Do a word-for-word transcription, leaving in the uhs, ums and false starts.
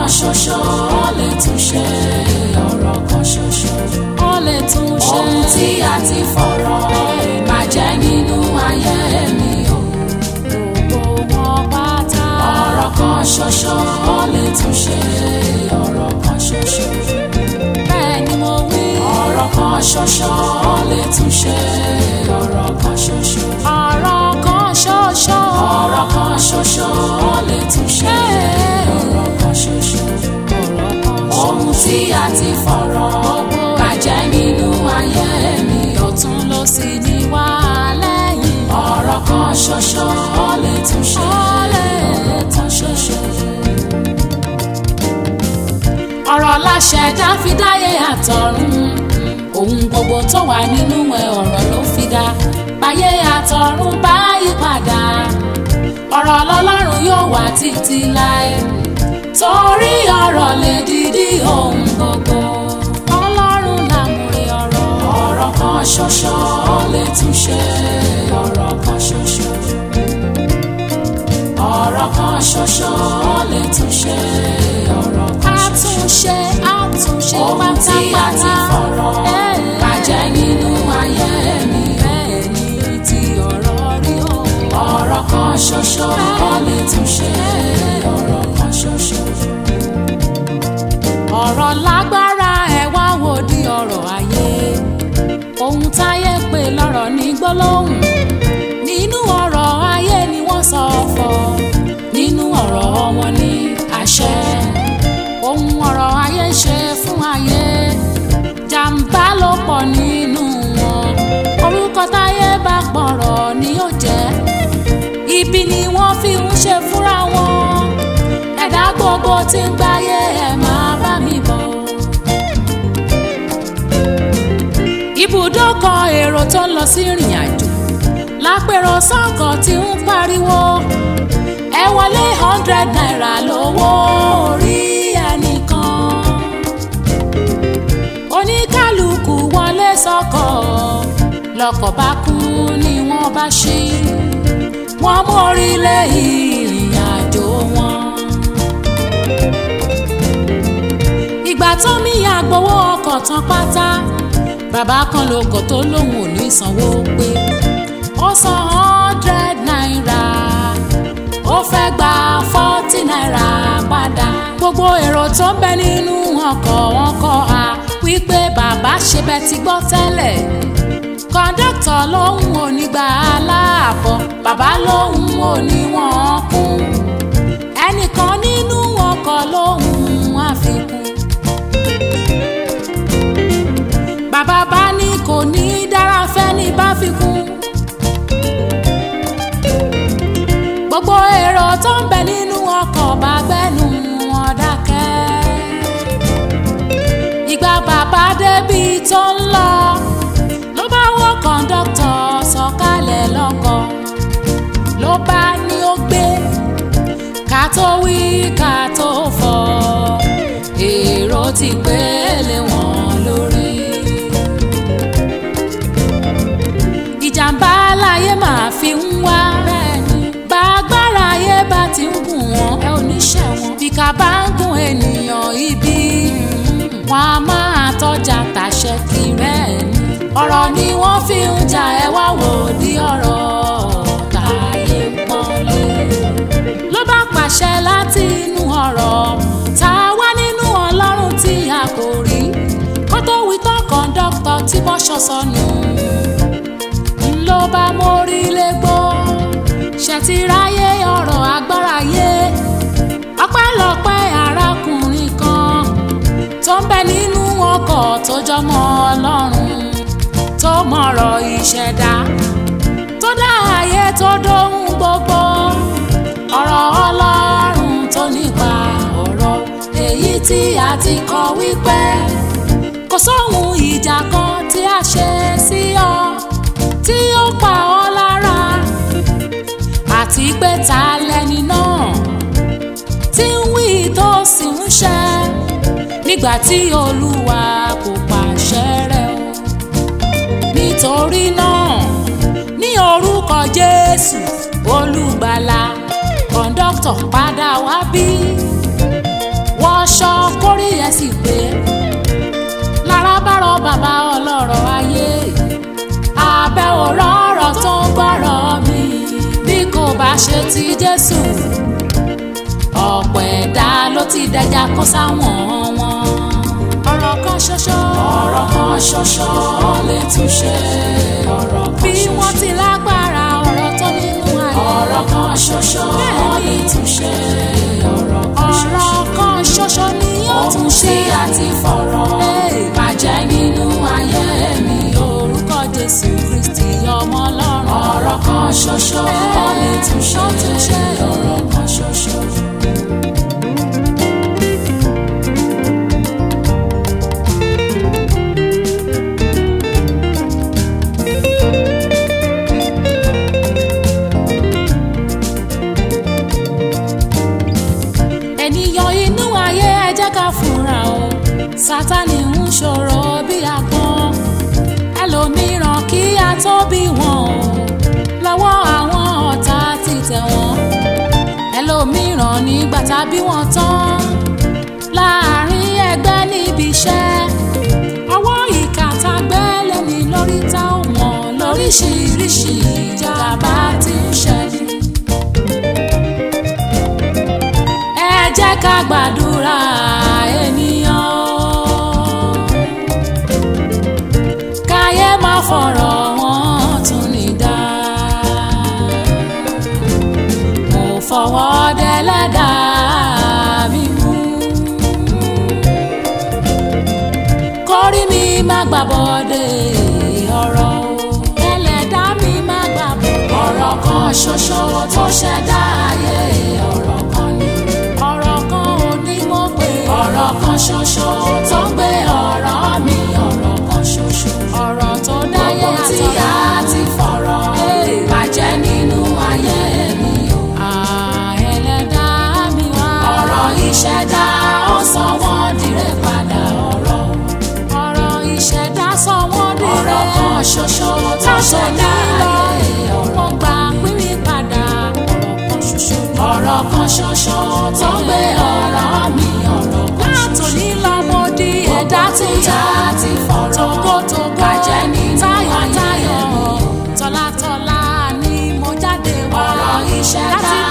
kan ṣoṣo ó lè tún ṣe, ọ̀rọ̀ kan ṣoṣo ó lè tún ṣe. ohun tí a ti fọ̀rọ̀ bàjẹ́ nínú ayé mi o. Gbogbo wọn pátá. ọ̀rọ̀ kan ṣoṣo ó lè tún ṣe, ọ̀rọ̀ kan ṣoṣo. Bẹ́ẹ̀ ni mo wí. ọ̀rọ̀ kan ṣoṣo ó lè tún ṣe, ọ̀rọ̀ kan ṣoṣo. Ọ̀rọ̀ kan ṣoṣo. ọ̀rọ̀ kan ṣoṣo ó lè tún ṣe, ọ̀rọ̀ kan ṣoṣo. Ọ̀rọ̀ kan ṣoṣo. ohun tí a ti fọ̀rọ̀ bàjẹ́ nínú ayé mi o. Ọ̀tún ló sì ní wá lẹ́yìn. ọ̀rọ̀ kan ṣoṣo ó lè tún ṣe, ọ̀rọ̀ kan ṣoṣo. Ọ̀rọ̀ láṣẹ̀dá fi dáyé àtọ̀run. Ohun gbogbo tó wà nínú ẹ̀ ọ̀rọ̀ ló fi dá. Báyé àtọ̀run bá yí padà, ọ̀rọ̀ lọ́lọ́run yóò wà títí láé. Torí ọ̀rọ̀ lè dìdí ohun gbogbo. Ọlọ́run làmúrí ọ̀rọ̀. ọ̀rọ̀ kan ṣoṣo ó lè tún ṣe, ọ̀rọ̀ kan ṣoṣo. ọ̀rọ̀ kan ṣoṣo ó lè tún ṣe, ọ̀rọ̀ kan ṣoṣo. Àtúnṣe àtúnṣe ohun tí a ti pátápátá. fọ̀rọ̀ bàjẹ́ nínú ayé mi o. Bẹ́ẹ̀ ni ti ọ̀rọ̀ rí o. ọ̀rọ̀ kan ṣoṣo ó lè tún ṣe, ọ̀rọ̀ kan ṣoṣo. Ọ̀rọ̀ lágbára ẹ̀ wá wò di ọ̀rọ̀ ayé. Ohun táyé pè lọ́rọ̀ ní gbólóhùn. Nínú ọ̀rọ̀ ayé ni wọ́n sọ fọ̀. Nínú ọ̀rọ̀ wọn ní àṣẹ. Ohun ọ̀rọ̀ ayé ṣe fún ayé. Jàǹbá ló pọ̀ nínú wọn. Orúkọ táyé bá gbọ̀rọ̀ ni yóò jẹ́. Ibi ni wọ́n fi ń ṣe fúnra wọn. Ẹ̀dá gbogbo tí ń gbáyé ẹ̀ máa bá mi bọ̀. Ibùdókọ̀ èrò tó ń lọ sí ìrìn àjò. Lápẹ̀rọ sọ́kọ̀ tí ń pariwo. Ẹ wọlé hundred naira lówó orí ẹnìkan. Oníkálukú wọlé sọ́kọ̀. Lọ́kọ̀ bá kú ni wọ́n bá ṣí. Wọ́n mórí lé ìrìn àjò wọn. Ìgbà tó mi àgbowó ọkọ̀ tán pátá. Bàbá kan lóko tó lóun ò ní sanwó pé. Ó san hundred naira. Ó fẹ́ gba forty naira padà. Gbogbo èrò tó ń bẹ nínú ọkọ̀ wọn kọ́ a wípé bàbá ṣe bẹ́ẹ̀ ti gbọ́ tẹ́lẹ̀. Kọ̀ńdọ́tọ̀ lòun ò ní gba aláàbọ̀. Bàbá lòun ò ní wọ́n kún. Ẹnìkan nínú ọkọ̀ lòun àfikún. Bàbá bá ní kò ní dára fẹ́ni bá fi kún. Gbogbo èrò tó ń bẹ nínú ọkọ̀ bá gbẹ́nu wọn dákẹ́. Ìgbà bàbá débi tó ń lọ ló bá wọ́ kọ̀ńdọ́tọ̀ sọ̀kalẹ̀ lọ́kọ̀. Ló bá ní ó gbé ká tó wí ká tó fọ̀. Èrò ti gbélé wọn lórí. Ìjàmbá láyé máa fi ń wá. Bá agbára ayé bá ti ń gùn wọ́n, ẹ ò ní ṣẹ̀ wọ́n. Bí ká bá ń gùn ènìyàn ibi, wọ́n á máa tọ́jà tàṣẹ kiri ẹni. Ọ̀rọ̀ ni wọ́n fi ń jà, ẹ wá wò di ọ̀rọ̀ táyé pọ́nlé. Ló bá pàṣẹ láti inú ọ̀rọ̀ tá a wá nínú Ọlọ́run tí a kò rí. Kó tó wí tán kọ̀ńdọ́tọ̀ tí bọ́ṣọ sọnù. Ló bá mórí légbó. Ṣètìráyé ọ̀rọ̀ agbára yé. Ọpẹ́lọpẹ́ arákùnrin kan tó ń bẹ nínú ọkọ̀ tó jọmọ Ọlọ́run. Tó mọ̀rọ̀ ìṣẹ̀dá. Tó dá ayé tó dóhun gbogbo. Ọ̀rọ̀ Ọlọ́run tó nípa ọ̀rọ̀. Èyí tí a ti kọ wípé kò sóhun ìjà kan tí a ṣe sí ọ tí ó pa ọ́ lára. Àti pé ta lẹni náà tí ń wí tó sì ń ṣẹ nígbà tí Olúwa kò pàṣẹ rẹ̀ o. Nítorí náà ní orúkọ Jésù Olùgbàlà, kọ̀ńdọ́tọ̀ padà wá bí. Wọ́n rọ́rọ̀ tó gbọ́rọ̀ mi bí kò bá ṣe ti Jésù ọ̀pọ̀ ẹ̀dá ló ti dẹja kó sáwọn wọn. ọ̀rọ̀ kan ṣoṣo ọ̀rọ̀ kan ṣoṣo lè túnṣe ọ̀rọ̀ kan bí ṣoṣo. wọ́n ti lágbára ọ̀rọ̀ tó nínú ayé. ọ̀rọ̀ kan ṣoṣo lè túnṣe ọ̀rọ̀ kan ṣoṣo. ọ̀rọ̀ kan ṣoṣo ni yóò tún ṣe. ohun tí a ti fọ̀rọ̀ bàjẹ́ nínú ayé mi. orúkọ Jésù Kristi ọmọ Ọlọ́run. ọ̀rọ̀ kan ṣoṣo lè túnṣe ọ̀rọ̀ kan ṣoṣo. Sátánì ń ṣòro bí agbọ́n ẹlòmíràn kí a tó bí wọn lọ́wọ́ àwọn ọ̀tá ti tẹ̀ wọ́n ẹlòmíràn nígbà tá bí wọ́n tán láàrin ẹgbẹ́ níbi iṣẹ́ ọwọ́ ìkà tá gbẹ́lẹ̀ ní lórí tá ò mọ̀ lóríṣiríṣi ìjàmbá tí ń ṣẹlẹ̀. ẹ jẹ́ ká gbàdúrà ènìyàn fọ̀rọ̀ wọn tún ní dá. mo fọwọ́ dẹ́lẹ́dà mi mú. kórí mi má gbàbọ̀dé ọ̀rọ̀ ẹlẹ́dà mi má gbàbọ̀dé. ọ̀rọ̀ kan ṣoṣo tó ṣẹ̀dá ayé ọ̀rọ̀ kan ni. ọ̀rọ̀ kan ò ní mo pè. ọ̀rọ̀ kan ṣoṣo tó gbé ọ̀rọ̀ mi ọ̀rọ̀ kan ṣoṣo. ọ̀rọ̀ tó dáyé àtọ̀run tí a ti fọ̀rọ̀ bàjẹ́ nínú ayé mi o. ẹlẹ́dà mi wá. ọ̀rọ̀ ìṣẹ̀dá ó sọ wọ́n dire padà ọ̀rọ̀. ọ̀rọ̀ ìṣẹ̀dá sọ wọ́n dire. ọ̀rọ̀ kan ṣoṣo tó ṣẹ̀dá ayé ọ̀rọ̀. mo gbà pínpín padà ọ̀rọ̀ kan ṣoṣo. ọ̀rọ̀ kan ṣoṣo tó gbé ọ̀rọ̀ mi ọ̀rọ̀ kan ṣoṣo. látòní lọ mo di ẹ̀dá tí a ti fọ̀rọ̀ tógótógó bàjẹ́ nínú ayé mi o. tọ̀látọ̀lá ni mo jáde wá. ọ̀rọ̀ ìṣẹ̀dá